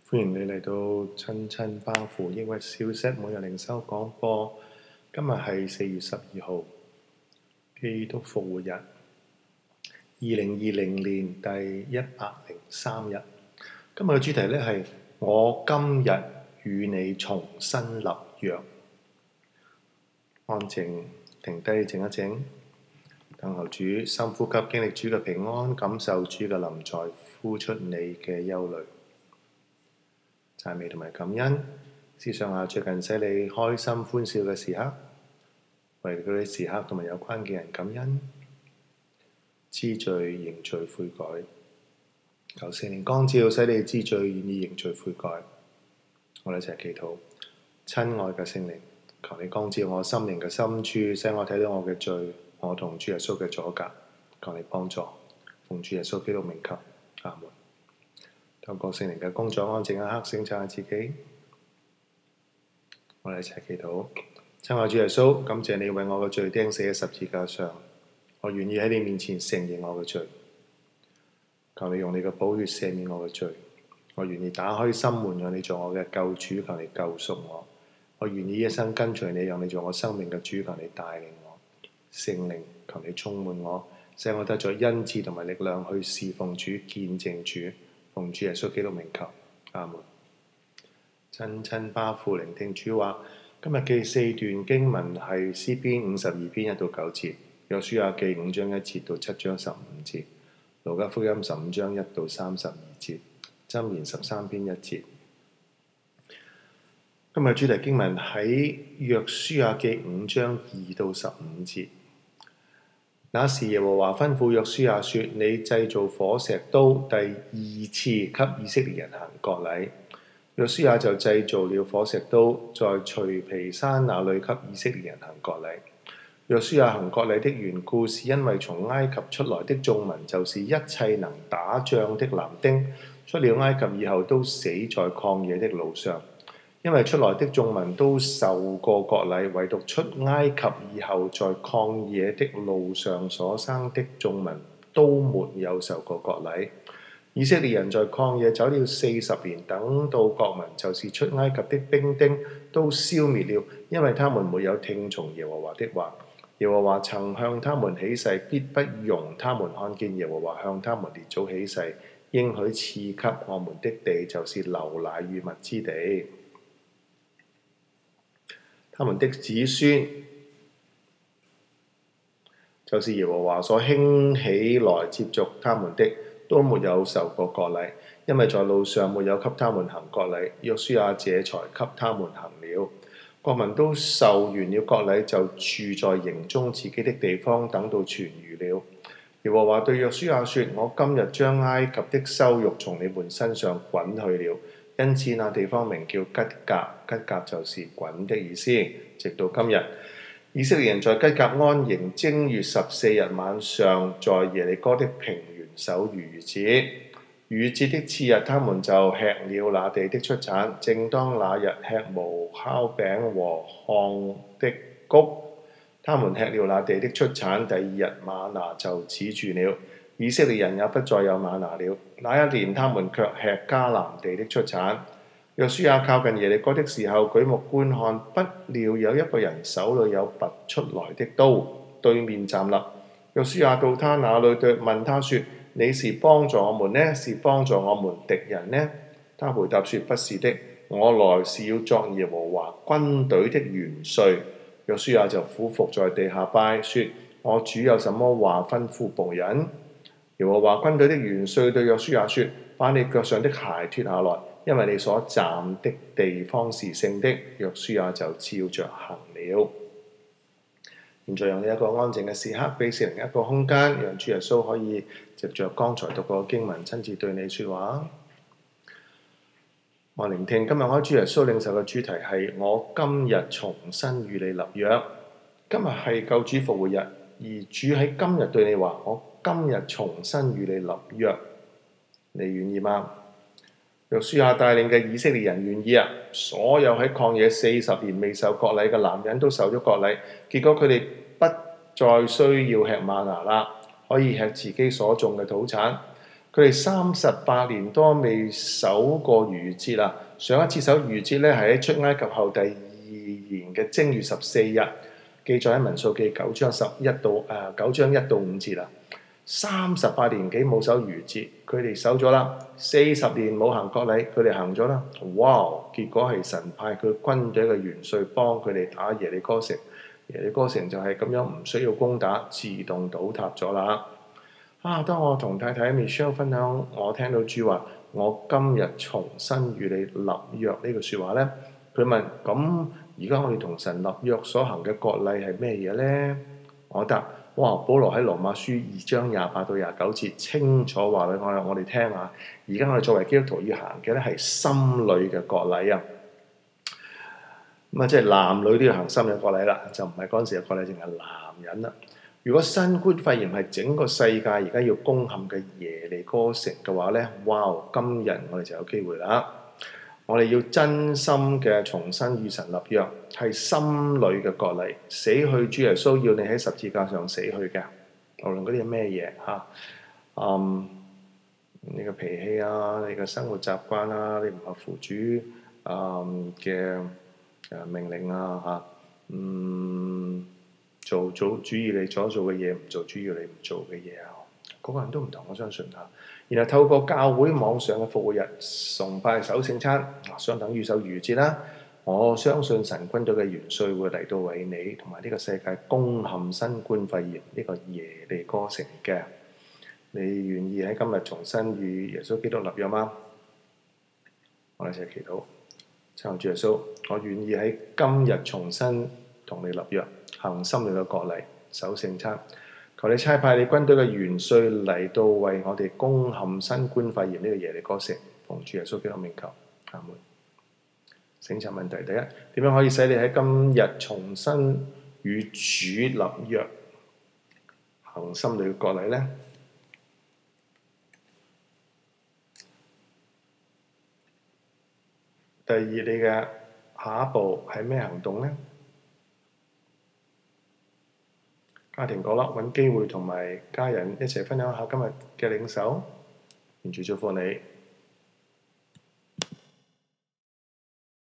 歡迎你嚟到親親包袱抑鬱消息每日靈修廣播。今日係4月12號，基督復活日，2020年第103日。今日嘅主題呢係我今日與你重新立約。安靜，停低，靜一靜，等候主，深呼吸，經歷主嘅平安，感受主嘅臨在，呼出你嘅憂慮。讚美同埋感恩，思想下最近使你開心歡笑嘅時刻，為嗰啲時刻同埋有關嘅人感恩，知罪認罪悔改，求聖靈光照，使你知罪願意認罪悔改。我哋一齊祈禱，親愛嘅聖靈，求你光照我心靈嘅深處，使我睇到我嘅罪，我同主耶穌嘅阻隔，求你幫助，奉主耶穌基督名求，阿門。透過聖靈嘅工作，安靜一刻，省察下自己。我哋一齊祈禱，親愛主耶穌，感謝你為我嘅罪釘死喺十字架上，我願意喺你面前承認我嘅罪，求你用你嘅寶血赦免我嘅罪，我願意打開心門，讓你做我嘅救主，求你救贖我，我願意一生跟隨你，讓你做我生命嘅主，求你帶領我。聖靈，求你充滿我，使我得咗恩賜同埋力量去侍奉主、見證主。奉主耶穌基督名求，阿門。親親巴父聆聽主話，今日嘅4段經文係詩篇52篇1到9節，約書亞記5章1節到7章15節，路加福音15章1到32節，箴言13篇1節。今日主題經文喺約書亞記5章2到15節。那時耶和華吩咐約書亞說：你製造火石刀，第2次給以色列人行割禮。約書亞就製造了火石刀，在除皮山那裏給以色列人行割禮。約書亞行割禮的緣故，是因為從埃及出來的眾民，就是一切能打仗的男丁，出了埃及以後都死在曠野的路上。因為出來的眾民都受過割禮，唯獨出埃及以後在曠野的路上所生的眾民都沒有受過割禮。以色列人在曠野走了40年，等到國民就是出埃及的兵丁都消滅了，因為他們沒有聽從耶和華的話。耶和華曾向他們起誓，必不容他們看見耶和華向他們列祖起誓，應許賜給我們的地，就是流奶與蜜之地。他們的子孫就是耶和華所興起來接續他們的，都沒有受過割禮，因為在路上沒有給他們行割禮。約書亞這才給他們行了。國民都受完了割禮，就住在營中自己的地方，等到痊愈了。耶和華對約書亞說：我今日將埃及的羞辱從你們身上滾去了。因此那地方名叫吉甲，吉甲就是滾的意思。直到今日，以色列人在吉甲安營，正月14日晚上，在耶利哥的平原守逾越節。逾越節的次日，他們就吃了那地的出產。正當那日吃無酵餅和烘的穀，他們吃了那地的出產。第2日嗎哪就止住了，以色列人也不再有嗎哪了。那一年，他們卻吃迦南地的出產。約書亞靠近耶利哥的時候，舉目觀看，不料有一個人手裏有拔出來的刀，對面站立。約書亞到他那裏問他說：你是幫助我們呢，是幫助我們敵人呢？他回答說：不是的，我來是要作耶和華軍隊的元帥。約書亞就俯伏在地下拜，說：我主有什麼話吩咐僕人？耶和華軍隊的元帥對約書亞說：把你腳上的鞋脱下來，因為你所站的地方是聖的。約書亞就照着行了。現在用呢一個安靜嘅時刻，俾聖靈一個空間，讓主耶穌可以藉着剛才讀過經文，親自對你說話。我聆聽今日我主耶穌領受嘅主題係：我今日重新與你立約。今日係救主復活日，而主喺今日對你話：我今日重新與你立約，你願意嗎？約書亞帶領嘅以色列人願意啊！所有喺曠野40年未受割禮嘅男人都受咗割禮，結果佢哋不再需要吃嗎哪啦，可以吃自己所種嘅土產。佢佢哋38年多未守過逾越節啦。上一次守逾越節咧係喺出埃及後第2年嘅正月14日，記載喺民數記9章1到5節啦。38年幾冇守逾越節，佢哋守咗啦。40年冇行割禮，佢哋行咗啦。哇！結果係神派佢軍隊嘅元帥幫佢哋打耶利哥城，耶利哥城就係咁樣唔需要攻打，自動倒塌咗啦。當我同太太 Michelle 分享，我聽到主話：我今日重新與你立約呢句説話呢，佢問：咁而家我哋同神立約所行嘅割禮係咩嘢呢？我答：哇！保羅喺羅馬書2章28到29節清楚話俾我哋聽啊！而家我哋作為基督徒要行嘅咧係心裏嘅割禮啊！咁即係男女都要行心嘅割禮啦，就唔係嗰陣時嘅割禮，淨係男人啦。如果新冠肺炎係整個世界而家要攻陷嘅耶利哥城嘅話呢，哇！今日我哋就有機會啦。我哋要真心嘅重新與神立約，係心裏嘅割禮，死去主耶穌要你喺十字架上死去嘅，無論嗰啲係咩嘢嚇，你嘅脾氣啊，你嘅生活習慣啊，你唔合乎主嘅命令啊嚇，做主要你所做嘅嘢，唔做主要你唔做嘅嘢啊，個個人都唔同，我相信嚇。然後透過教會網上嘅復活日崇拜守聖餐，相等於守逾越節啦。我相信神軍隊嘅元帥會嚟到為你同埋呢個世界攻陷新冠肺炎呢個耶利哥城嘅。你願意喺今日重新與耶穌基督立約嗎？我哋一齊祈禱，親愛主耶穌，我願意喺今日重新同你立約，行心裏嘅割禮，守聖餐。求你差派你軍隊嘅元帥嚟到為我哋攻陷新冠肺炎呢個耶利哥城，奉主耶穌基督名求，阿門。省察問題第一，點樣可以使你喺今日重新與主立約，行心裏嘅割禮呢？第二，你嘅下一步係咩行動呢？家庭角落揾機會同埋家人一齊分享下今日嘅領受，願主祝福你。